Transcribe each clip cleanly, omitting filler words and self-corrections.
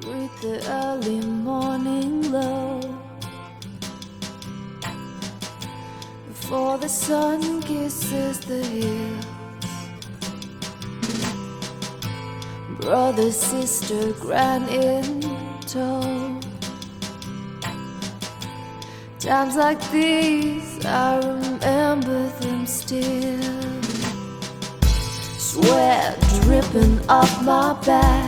Greet the early morning glow before the sun kisses the hills. Brother, sister, grand in tow. Times like these, I remember them still. Sweat dripping off my back.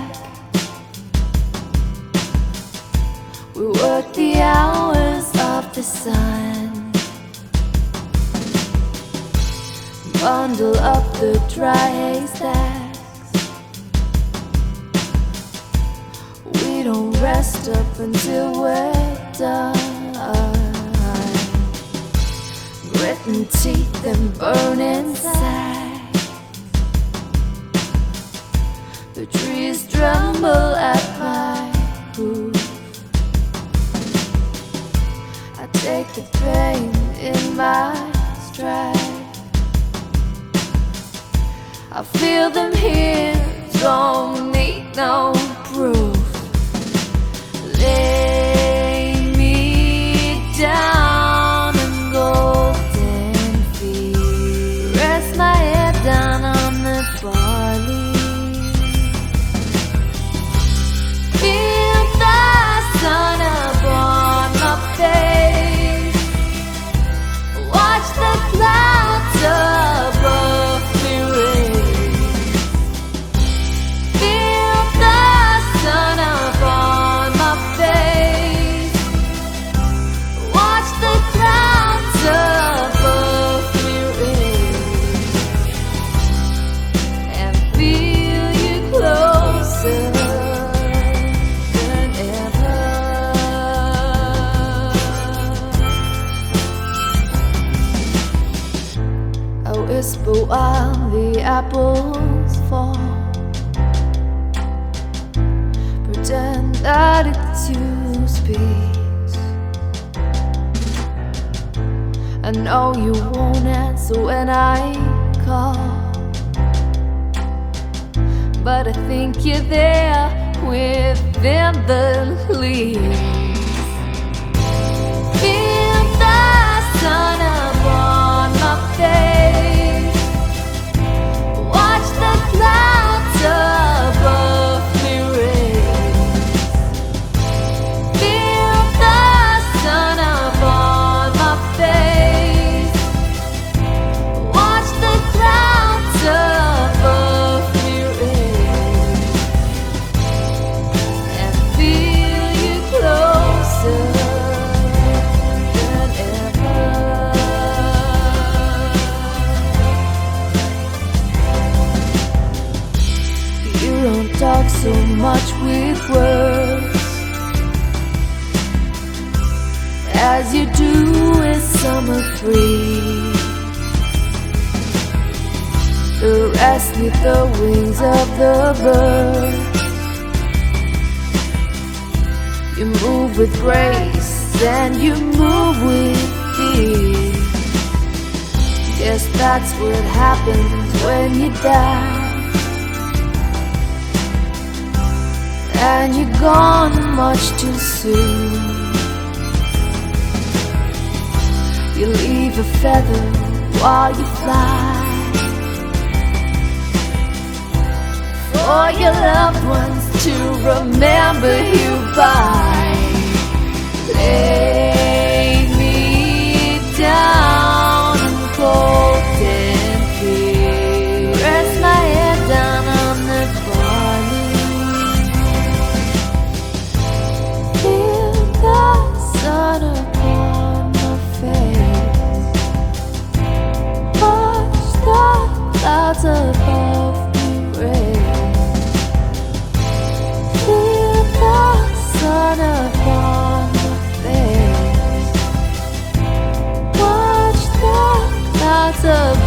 We work the hours of the sun, bundle up the dry haystacks. We don't rest up until we're done. Gritting teeth and burning sides. The trees tremble at my roof. I take the pain in my stride. I feel them here, don't need no proof. Lay me down in golden feet. Rest my head down on the barley. Feel the sun upon my face. Watch the clouds above me race. Feel the sun upon my face. Watch the clouds above me race. And feel you closer than ever. I whisper while the apples fall. Pretend that it's you speaks. I know you won't answer when I call, but I think you're there within the leaves. Feel the sun upon my face. Watch the clouds above me race. Feel the sun upon my face. Watch the clouds above me race. And feel you closer than ever. You don't talk so much with words as you do with summer breeze. The rest neath the wings of the bird. You move with grace and you move with ease. Guess that's what happens when you die. And you're gone much too soon. You leave a feather while you fly, for your loved ones to remember you by. Lay me down in golden feet. Rest my head down on the barley. Feel the sun upon my face. Watch the clouds above me race. Feel the sun upon my face. Watch the clouds above